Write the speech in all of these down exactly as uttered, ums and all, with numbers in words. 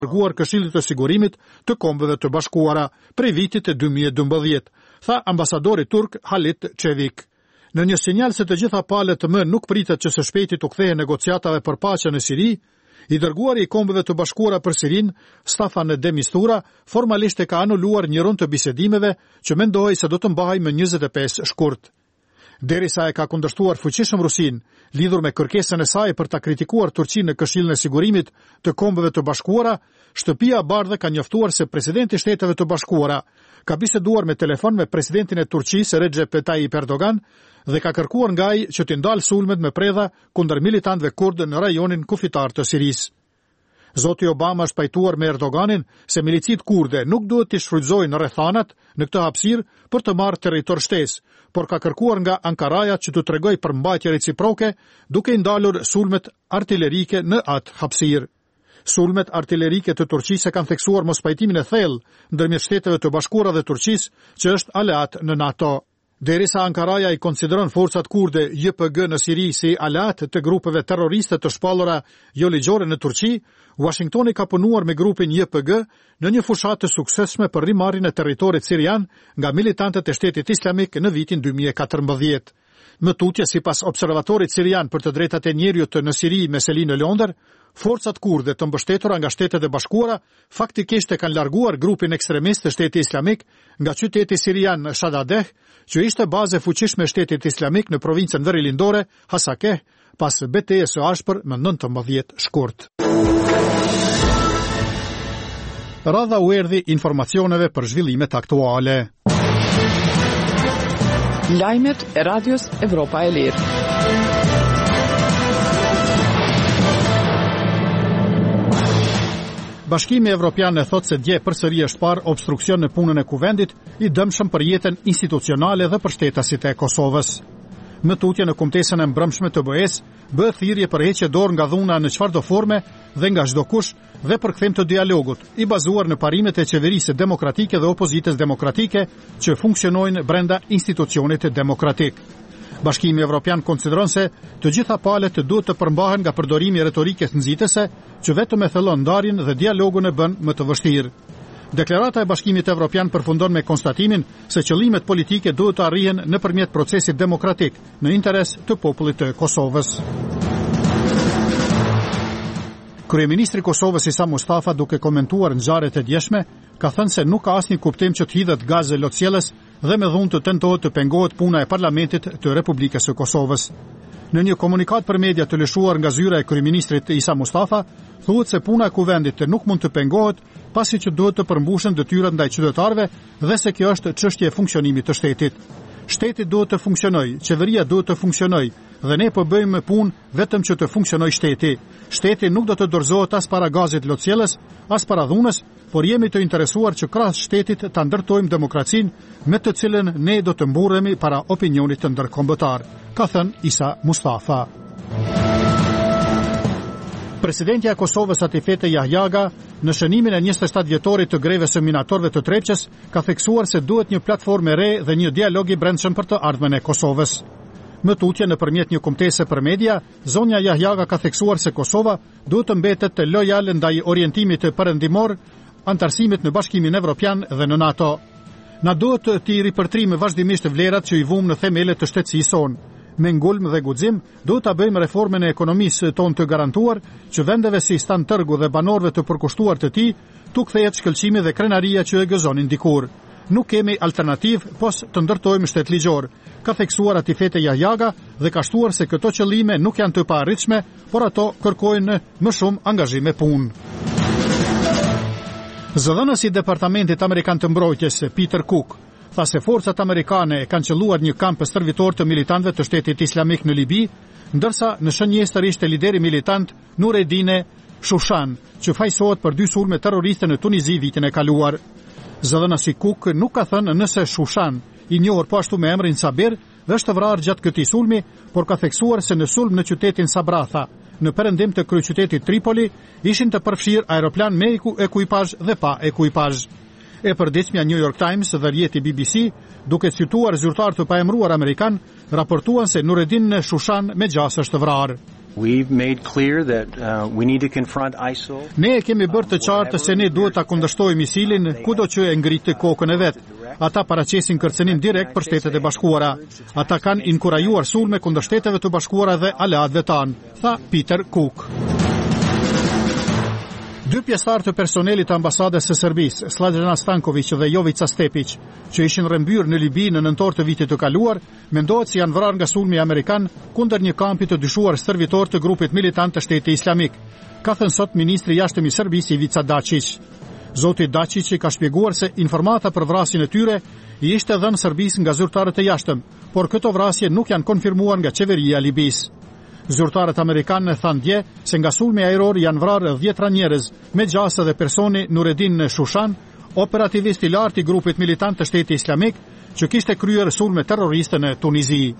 dërguar Këshillit të Sigurimit të Kombeve të Bashkuara prej vitit e dy mijë e dymbëdhjetë, tha ambasadori turk Halit Çevik. Në një sinjal se të gjitha palët të më nuk pritet që së shpejti të kthehen negociatave për paqe në Siri, i dërguari i Kombeve të Bashkuara për Sirin, Staffan de Mistura, formalisht e ka anuluar një rund të bisedimeve që mendohej se do të mbahej më njëzet e pesë shkurt. Derisa e ka kundërshtuar fuqishëm Rusin, lidhur me kërkesën e saj për ta kritikuar Turqinë në Këshillin e Sigurimit të Kombeve të Bashkuara, Shtëpia e Bardhë ka njoftuar se presidenti i Shteteve të Bashkuara ka biseduar me telefon me presidentin e Turqisë Recep Tayyip Erdogan dhe ka kërkuar nga ai që të ndalë sulmet me predha kundër militantëve kurdë në rajonin kufitar të Sirisë. Zoti Obama është pajtuar me Erdoganin se milicit kurde nuk duhet të shfrytëzojnë rrethanat në këtë hapësirë për të marrë territor shtesë, por ka kërkuar nga Ankaraja që të tregojë për mbajtje reciproke, duke i ndalur sulmet artillerike në atë hapësirë. Sulmet artillerike të Turqisë kanë theksuar mospajtimin e thellë ndërmjet Shteteve të Bashkuara dhe Turqisë, që është aleat në NATO. Derisa Ankaraja i konsideron forcat kurde J P G në Siri si aleat të grupeve terroriste të shpallura jo ligjore në Turqi, Washingtoni ka punuar me grupin J P G në një fushatë të suksesshme për rimarrjen e territorit sirian nga militantët e Shtetit Islamik në vitin dy mijë e katërmbëdhjetë. Më tutje, sipas observatorit sirian për të drejtat e njerëzit në Siri me seli në Londër, forcat kurde të mbështetura nga Shtetet e Bashkuara faktikisht e kanë larguar grupin ekstremist të Shtetit Islamik nga qyteti sirian Shadadeh, që ishte bazë e fuqishme e Shtetit Islamik në provincën verilandore Hasakeh, pas betejës së ashpër më nëntëmbëdhjetë shkurt. Radha u erdhi informacioneve për zhvillimet aktuale. Lajmet e Radios Evropa e Lirë. Bashkimi Evropian e thot se dje përsëri është parë obstruksion në punën e kuvendit i dëmshëm për jetën institucionale dhe për shtetasit e Kosovës. Më tutje në kumtesën e mbrëmshme të B E S bëhet thirrje për heqje dorë nga dhuna në çfarëdo forme dhe nga çdo kush dhe për kthim të dialogut, i bazuar në parimet e qeverisë demokratike dhe opozitës demokratike që funksionojnë brenda institucionit demokratik. Bashkimi Evropian konsideron se të gjitha palët duhet të përmbahen nga përdorimi i retorikës nxitëse që vetëm e thellon ndarjen dhe dialogun e bën më të vështirë. Deklarata e Bashkimit Evropian përfundon me konstatimin se qëllimet politike duhet të arrihen nëpërmjet procesit demokratik në interes të popullit të Kosovës. Kryeministri i Kosovës Isa Mustafa, duke komentuar ngjarjet e djeshme, ka thënë se nuk ka asnjë kuptim që të hidhet gazë lotësjellës dhe me dhunë të tentohet të pengohet puna e parlamentit të Republikës së Kosovës. Në një komunikat për media të lëshuar nga zyra e kryeministrit Isa Mustafa, thuhet se puna e kuvendit nuk mund të pengohet pasi që duhet të përmbushen detyrat ndaj qytetarëve dhe se kjo është çështje e funksionimit të shtetit. Shteti duhet të funksionojë, qeveria duhet të funksionojë dhe ne po bëjmë punë vetëm që të funksionojë shteti. Shteti nuk do të dorëzohet as para gazit lotësjellës, as para dhunës, por jemi të interesuar që krahas shtetit ta ndërtojmë demokracinë me të cilën ne do të mburremi para opinionit të ndërkombëtar, ka thënë Isa Mustafa. Presidentja e Kosovës Atifete Jahjaga, në shënimin e njëzet e shtatë vjetorit të grevës së minatorëve të Trepçës, ka theksuar se duhet një platformë e re dhe një dialog i brendshëm për të ardhmen e Kosovës. Më tutje nëpërmjet një kumtese për media, zonja Jahjaga ka theksuar se Kosova duhet të mbetet të lojale ndaj orientimit të perëndimor, antarësimit në Bashkimin Evropian dhe në NATO. Na duhet të i ripërtrim vazhdimisht vlerat që i vumë në themelet të shtetësisë sonë. Me ngulm dhe guxim, duhet ta bëjmë reformën e ekonomisë tonë të garantuar që vendeve si Stan Tërgu dhe banorëve të përkushtuar të tij, tu kthehet shkëlqimi dhe krenaria që e gëzonin dikur. Nuk kemi alternativë pos të ndërtojmë shtet ligjor, ka theksuar Atifete Jahjaga dhe ka shtuar se këto qëllime nuk janë të paarritshme, por ato kërkojnë më shumë angazhim e punë. Zëdhënësi i Departamentit Amerikan të Mbrojtjes, Peter Cook, tha se forcat amerikane e kanë qelluar një kamp stërvitor të militantëve të Shtetit Islamik në Libi, ndërsa në shënjestër ishte lideri militant Nureddine Shushan, që fajsohet për dy sulme terroriste në Tunizi vitin e kaluar. Zëdhënësi Cook nuk ka thënë nëse Shushan, i njohur po ashtu me emrin Sabir, është vrarë gjatë këtij sulmi, por ka theksuar se në sulm në qytetin Sabratha, në perëndim të kryeqytetit Tripoli, ishin të përfshirë aeroplan me ekuipazh dhe pa ekuipazh. E përditshmja New York Times dhe rjeti B B C, duke cituar zyrtar të paemëruar amerikan, raportuan se Nureddin Shushan me gjas është vrarë. We've made clear that uh, we need to confront ISIL. Ne e kemi bërë të qartë se ne duhet ta kundërshtojmë ISIL-in kudo që e ngritë kokën e vet. Ata paraqesin kërcënim direkt për Shtetet e Bashkuara. Ata kanë inkurajuar sulme kundër Shteteve të Bashkuara dhe aleatëve tanë, tha Peter Cook. Dy pjesëtar të personelit të ambasadës së Serbisë, Slađana Stanković dhe Jovica Stepić, që ishin rrëmbyer në Libi në nëntor të vitit të kaluar, mendohet se janë vrarë nga sulmi amerikan kundër një kampi të dyshuar servitor të grupit militant të Shtetit Islamik, ka thënë sot ministri i jashtëm i Serbisë Ivica Dačić. Zoti Dačić ka shpjeguar se informata për vrasjen e tyre i ishte dhënë Serbisë nga zyrtarët e jashtëm, por këto vrasje nuk janë konfirmuar nga qeveria e Libisë. Zyrtarët amerikanë thanë dje se nga sulmi ajror janë vrarë dhjetra njerëz, me gjasë dhe personi Nureddin Shushan, operativist i lartë i grupit militant të Shtetit Islamik, që kishte kryer sulme terroriste në Tunizi.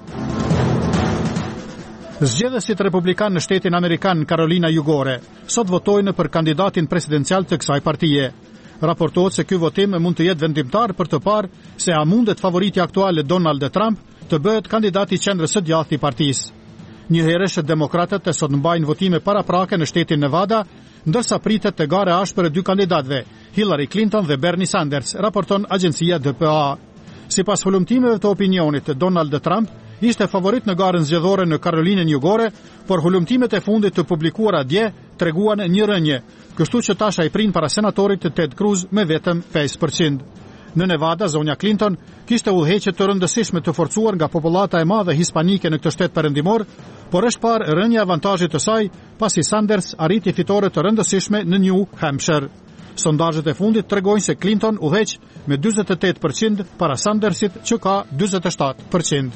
Zgjedhësit republikan në Shtetin Amerikan Carolina Jugore sot votojnë për kandidatin presidencial të kësaj partie. Raportohet se ky votim mund të jetë vendimtar për të parë se a mundet favoriti aktual Donald Trump të bëhet kandidati i qendrës së djathtë i partisë. Njëherësh demokratët e sot mbajnë votime paraprake në shtetin Nevada, ndërsa pritet të gare ashpër e dy kandidatëve, Hillary Clinton dhe Bernie Sanders, raporton agjencia D P A. Sipas hulumtimeve të opinionit, Donald Trump ishte favorit në garën zgjedhore në Karolinën Jugore, por hulumtimet e fundit të publikuara dje treguan një rënje, kështu që tash ai prin para senatorit Ted Cruz me vetëm pesë përqind. Në Nevada, zonja Clinton kishte udhëheqje të rëndësishme të forcuar nga popullata e madhe hispanike në këtë shtet perëndimor, por është parë rënja avantazhit të saj pasi Sanders arriti fitore të rëndësishme në New Hampshire. Sondazhet e fundit tregojnë se Clinton udhëheq me dyzet e tetë përqind para Sandersit që ka dyzet e shtatë përqind.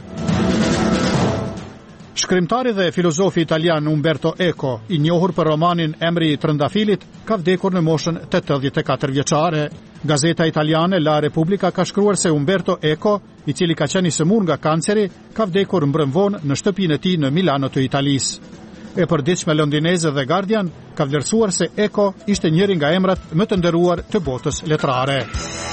Shkrimtari dhe filozofi italian Umberto Eco, i njohur për romanin Emri i Trëndafilit, ka vdekur në moshën tetëdhjetë e katër vjeçare. Gazeta italiane La Repubblica ka shkruar se Umberto Eco, i cili ka qenë i sëmur nga kanceri, ka vdekur mbrëmvon në shtëpinë e tij në Milano të Italisë. E përditshme londineze dhe Guardian ka vlerësuar se Eco ishte njëri nga emrat më të nderuar të botës letrare.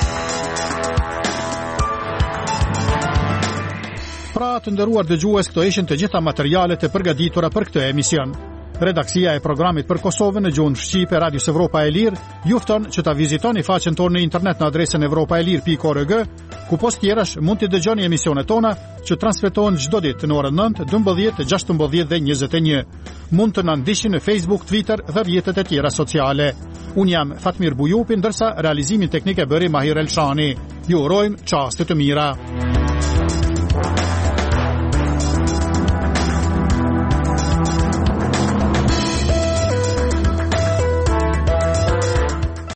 Pra të nderuar dëgjues, këto ishin të gjitha materialet e përgatitura për këtë emision. Redaksia e programit për Kosovën në gjuhën shqipe Radios Evropa e Lirë ju fton që ta vizitoni faqen tonë në internet në adresën evropaelir pikë org, ku post tjerash mund të dëgjoni emisionet tona që transmetohen çdo ditë në orën nëntë, dymbëdhjetë, gjashtëmbëdhjetë dhe njëzet e një. Mund të na ndiqni në Facebook, Twitter dhe rrjetet e tjera sociale. Unë jam Fatmir Bujupi, ndërsa realizimin teknik e bëri Mahir Elshani. Ju urojmë çaste të mira.